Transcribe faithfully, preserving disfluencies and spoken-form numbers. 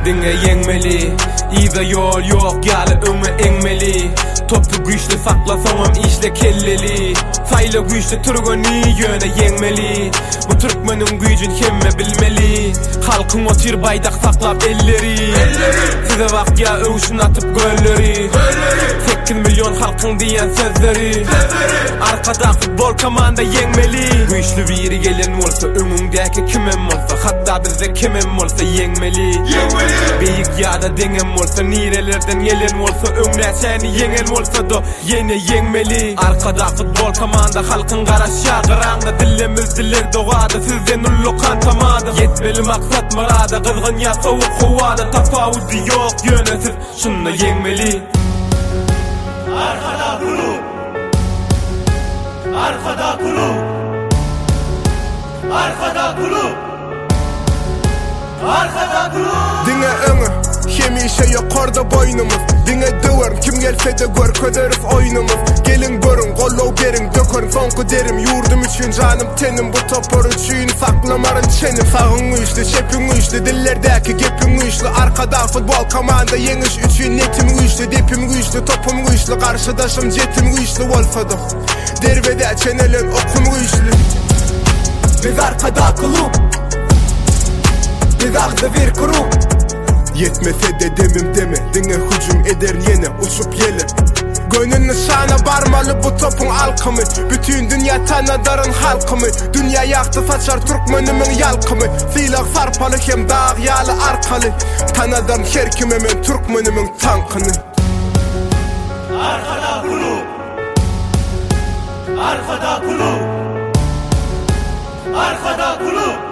Diňe yeňmeli, iza yol yok ýaly öňe eňmeli. Topu güýçli sakla soňam işle kelleli. Saýla güýçli turgany ýöne yeňmeli. Bu türkmeniň güýjün hemme bilmeli. Halkyň otyr baýdak saklap elleri. Size wagtya öwüşün atyp gölleri. sekiz milyon halkyň diýen sözleri. Arkada futbol komanda yeňmeli. Güýçli biri gelen bolsa öňüňdäki kimem bolsa, hatda bizde kimem bolsa yeňmeli. Beýik ýa-da deňem bolsa, nirelerden gelen bolsa, öňüne seni yeňen bolsa da ýene yeňmeli. Arkada futbol komanda halkyň garaşa garaňda dilimiz diler dogada, sizden ullu kan tamada. Yetmeli maksat marada, kızgın ya soğuk huvada, tapawudy ýok ýöne siz şunda yeňmeli. Arkada kulüp, arkada kulüp, arkada kulüp, arkada kulüp. Diňe öňe hemişe ýokarda boýnumuz, diňe döwer kim gelse de gör köderip oýnumuz. Gelin görün, gollaw berin, dökün soňky derim, ýurdum üçin janym tenim, bu topor üçin saklamaryn çenim. Sagyň güýçli, şepiň güýçli, dillerdäki gepiň güýçli, arkada futbol komanda yeňiş üçin netim güýçli, depim güýçli, topum güýçli, garşydaşym jetim güýçli bolsa da derbede çenelen okum güýçli. Biz arkada klub, biz agzy bir kurup. Yetmese de demim deme, diňe hüjüm eder ýene uçup gelir. Gönül nişana barmaly bu topun alkymy, bütün dünýä tanadaryn halkymy. Dünýä ýakty saçar türkmenimiň ýalkymy, silah sarpaly hem dağ ýaly arkaly. Tanadan her kime men türkmenimiň tankyny. Arkada kulüp, arkada kulüp, arkada kulüp.